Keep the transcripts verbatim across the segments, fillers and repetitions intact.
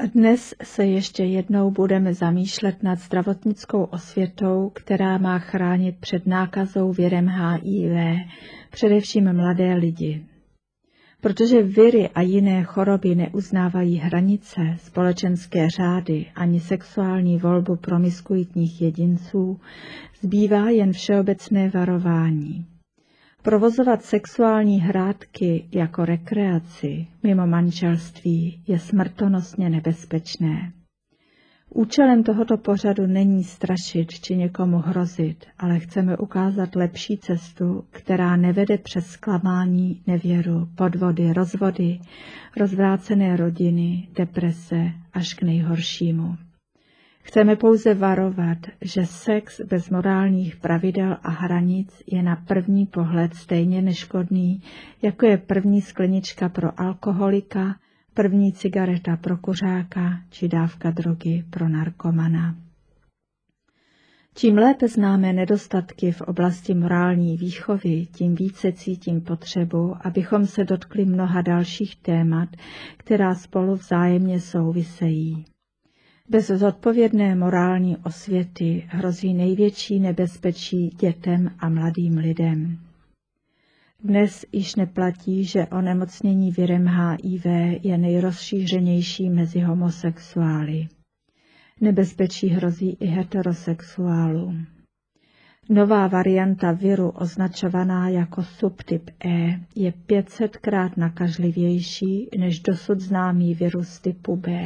Dnes se ještě jednou budeme zamýšlet nad zdravotnickou osvětou, která má chránit před nákazou virem H I V, především mladé lidi. Protože viry a jiné choroby neuznávají hranice, společenské řády ani sexuální volbu promiskuitních jedinců, zbývá jen všeobecné varování. Provozovat sexuální hrátky jako rekreaci mimo manželství je smrtonosně nebezpečné. Účelem tohoto pořadu není strašit či někomu hrozit, ale chceme ukázat lepší cestu, která nevede přes zklamání, nevěru, podvody, rozvody, rozvrácené rodiny, deprese až k nejhoršímu. Chceme pouze varovat, že sex bez morálních pravidel a hranic je na první pohled stejně neškodný, jako je první sklenička pro alkoholika, první cigareta pro kuřáka či dávka drogy pro narkomana. Čím lépe známe nedostatky v oblasti morální výchovy, tím více cítím potřebu, abychom se dotkli mnoha dalších témat, která spolu vzájemně souvisejí. Bez zodpovědné morální osvěty hrozí největší nebezpečí dětem a mladým lidem. Dnes již neplatí, že onemocnění virem H I V je nejrozšířenější mezi homosexuály. Nebezpečí hrozí i heterosexuálům. Nová varianta viru označovaná jako subtyp E je pět set krát nakažlivější než dosud známý virus typu B.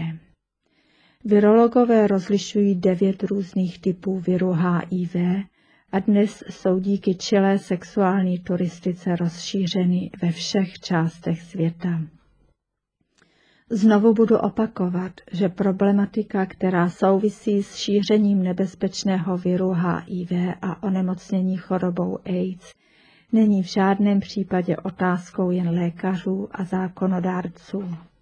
Virologové rozlišují devět různých typů viru H I V a dnes jsou díky čilé sexuální turistice rozšířeny ve všech částech světa. Znovu budu opakovat, že problematika, která souvisí s šířením nebezpečného viru H I V a onemocnění chorobou AIDS, není v žádném případě otázkou jen lékařů a zákonodárců.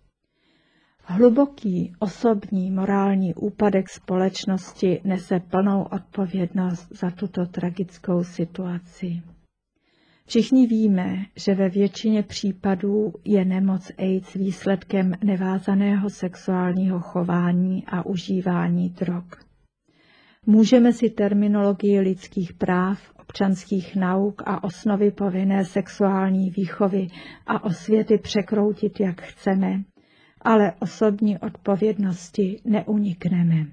Hluboký osobní morální úpadek společnosti nese plnou odpovědnost za tuto tragickou situaci. Všichni víme, že ve většině případů je nemoc AIDS výsledkem nevázaného sexuálního chování a užívání drog. Můžeme si terminologii lidských práv, občanských nauk a osnovy povinné sexuální výchovy a osvěty překroutit, jak chceme, ale osobní odpovědnosti neunikneme.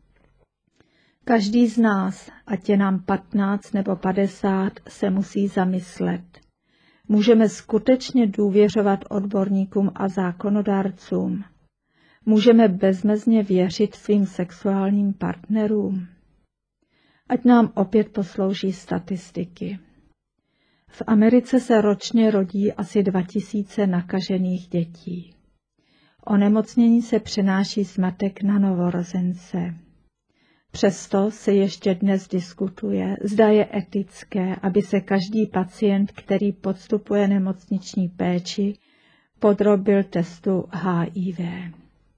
Každý z nás, ať je nám patnáct nebo padesát, se musí zamyslet. Můžeme skutečně důvěřovat odborníkům a zákonodárcům? Můžeme bezmezně věřit svým sexuálním partnerům? Ať nám opět poslouží statistiky. V Americe se ročně rodí asi dva tisíce nakažených dětí. Onemocnění se přenáší z matek na novorozence. Přesto se ještě dnes diskutuje, zda je etické, aby se každý pacient, který podstupuje nemocniční péči, podrobil testu H I V.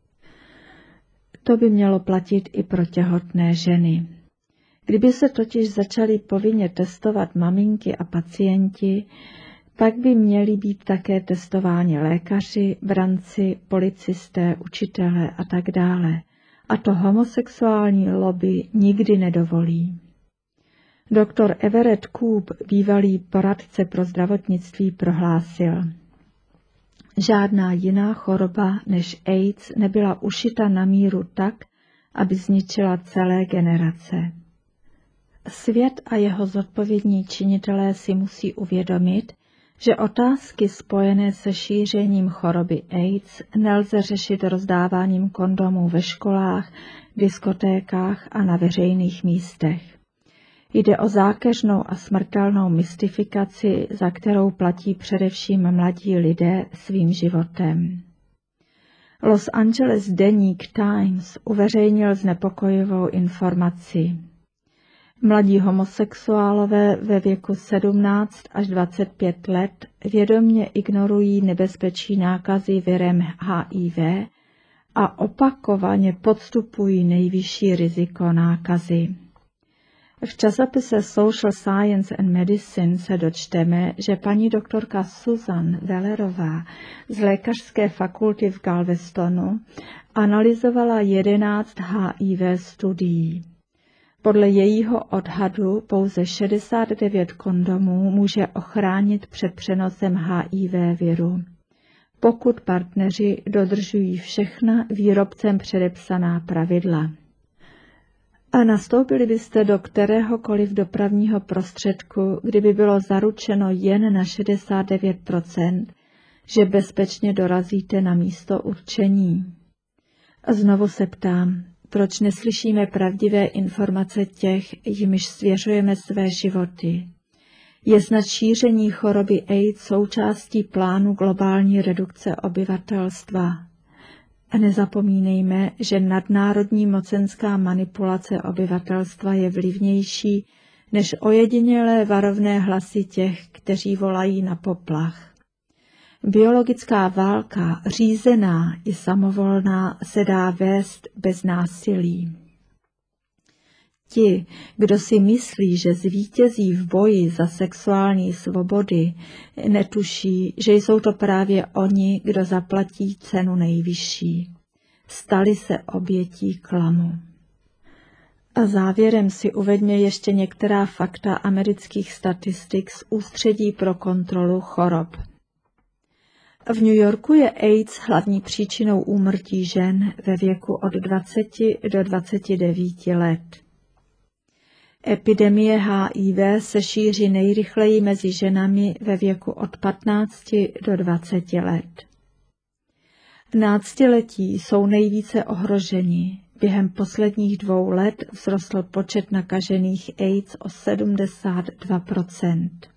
To by mělo platit i pro těhotné ženy. Kdyby se totiž začaly povinně testovat maminky a pacienti, pak by měli být také testováni lékaři, branci, policisté, učitelé a tak dále. A to homosexuální lobby nikdy nedovolí. Doktor Everett Koop, bývalý poradce pro zdravotnictví, prohlásil: žádná jiná choroba než AIDS nebyla ušita na míru tak, aby zničila celé generace. Svět a jeho zodpovědní činitelé si musí uvědomit, že otázky spojené se šířením choroby AIDS nelze řešit rozdáváním kondomů ve školách, diskotékách a na veřejných místech. Jde o zákeřnou a smrtelnou mystifikaci, za kterou platí především mladí lidé svým životem. Los Angeles deník Times uveřejnil znepokojivou informaci. Mladí homosexuálové ve věku sedmnáct až dvacet pět let vědomě ignorují nebezpečí nákazy virem H I V a opakovaně podstupují nejvyšší riziko nákazy. V časopise Social Science and Medicine se dočteme, že paní doktorka Susan Wellerová z lékařské fakulty v Galvestonu analyzovala jedenáct H I V studií. Podle jejího odhadu pouze šedesát devět kondomů může ochránit před přenosem H I V viru, pokud partneři dodržují všechna výrobcem předepsaná pravidla. A nastoupili byste do kteréhokoliv dopravního prostředku, kdyby bylo zaručeno jen na šedesát devět procent, že bezpečně dorazíte na místo určení. A znovu se ptám, proč neslyšíme pravdivé informace těch, jimiž svěřujeme své životy? Je snad šíření choroby AIDS součástí plánu globální redukce obyvatelstva? A nezapomínejme, že nadnárodní mocenská manipulace obyvatelstva je vlivnější než ojedinělé varovné hlasy těch, kteří volají na poplach. Biologická válka, řízená i samovolná, se dá vést bez násilí. Ti, kdo si myslí, že zvítězí v boji za sexuální svobody, netuší, že jsou to právě oni, kdo zaplatí cenu nejvyšší. Stali se obětí klamu. A závěrem si uveďme ještě některá fakta amerických statistik z Ústředí pro kontrolu chorob. V New Yorku je AIDS hlavní příčinou úmrtí žen ve věku od dvaceti do dvaceti devíti let. Epidemie H I V se šíří nejrychleji mezi ženami ve věku od patnácti do dvaceti let. Náctiletí jsou nejvíce ohroženi. Během posledních dvou let vzrostl počet nakažených AIDS o sedmdesát dva procent.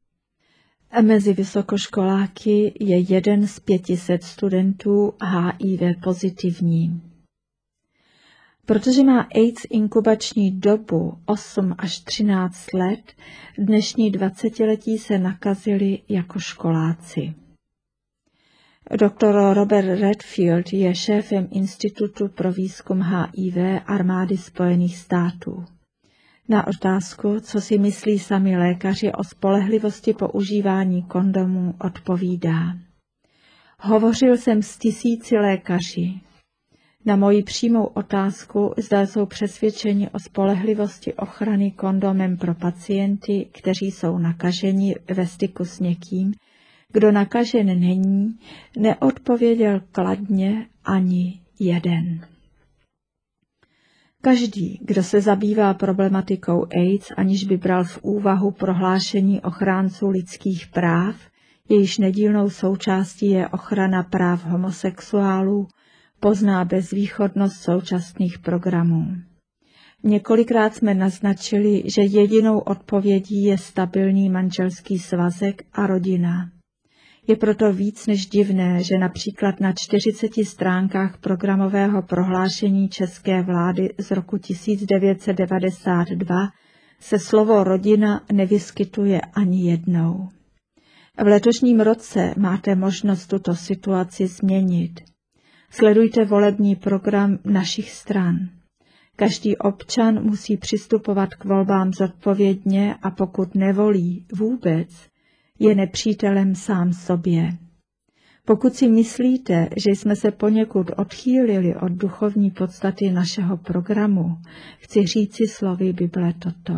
A mezi vysokoškoláky je jeden z pěti set studentů H I V pozitivní. Protože má AIDS inkubační dobu osm až třináct let, dnešní dvacetiletí se nakazili jako školáci. Doktor Robert Redfield je šéfem Institutu pro výzkum H I V armády Spojených států. Na otázku, co si myslí sami lékaři o spolehlivosti používání kondomů, odpovídá: Hovořil jsem s tisíci lékaři. Na moji přímou otázku, zda jsou přesvědčeni o spolehlivosti ochrany kondomem pro pacienty, kteří jsou nakaženi ve styku s někým, kdo nakažen není, neodpověděl kladně ani jeden. Každý, kdo se zabývá problematikou AIDS, aniž by bral v úvahu prohlášení ochránců lidských práv, jejíž nedílnou součástí je ochrana práv homosexuálů, pozná bezvýchodnost současných programů. Několikrát jsme naznačili, že jedinou odpovědí je stabilní manželský svazek a rodina. Je proto víc než divné, že například na čtyřiceti stránkách programového prohlášení české vlády z roku tisíc devět set devadesát dva se slovo rodina nevyskytuje ani jednou. V letošním roce máte možnost tuto situaci změnit. Sledujte volební program našich stran. Každý občan musí přistupovat k volbám zodpovědně a pokud nevolí vůbec, je nepřítelem sám sobě. Pokud si myslíte, že jsme se poněkud odchýlili od duchovní podstaty našeho programu, chci říci slovy Bible toto.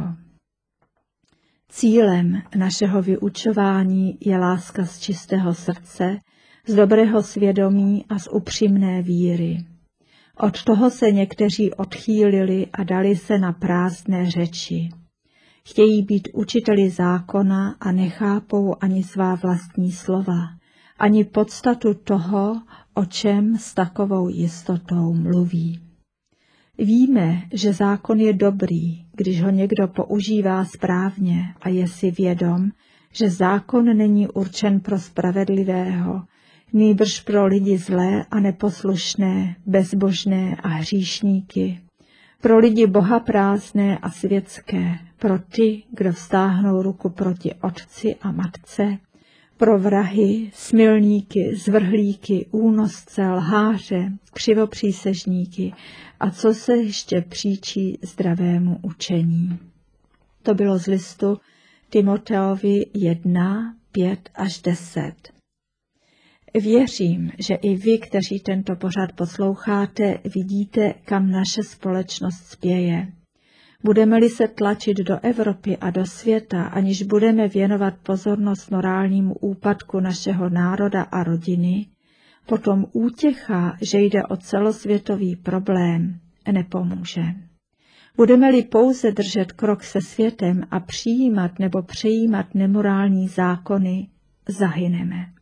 Cílem našeho vyučování je láska z čistého srdce, z dobrého svědomí a z upřímné víry. Od toho se někteří odchýlili a dali se na prázdné řeči. Chtějí být učiteli zákona a nechápou ani svá vlastní slova, ani podstatu toho, o čem s takovou jistotou mluví. Víme, že zákon je dobrý, když ho někdo používá správně a je si vědom, že zákon není určen pro spravedlivého, nýbrž pro lidi zlé a neposlušné, bezbožné a hříšníky, pro lidi bohaprázdné a světské, pro ty, kdo vztáhnou ruku proti otci a matce, pro vrahy, smilníky, zvrhlíky, únosce, lháře, křivopřísežníky a co se ještě příčí zdravému učení. To bylo z listu Timoteovi jedna, pět až deset. Věřím, že i vy, kteří tento pořad posloucháte, vidíte, kam naše společnost spěje. Budeme-li se tlačit do Evropy a do světa, aniž budeme věnovat pozornost morálnímu úpadku našeho národa a rodiny, potom útěcha, že jde o celosvětový problém, nepomůže. Budeme-li pouze držet krok se světem a přijímat nebo přejímat nemorální zákony, zahyneme.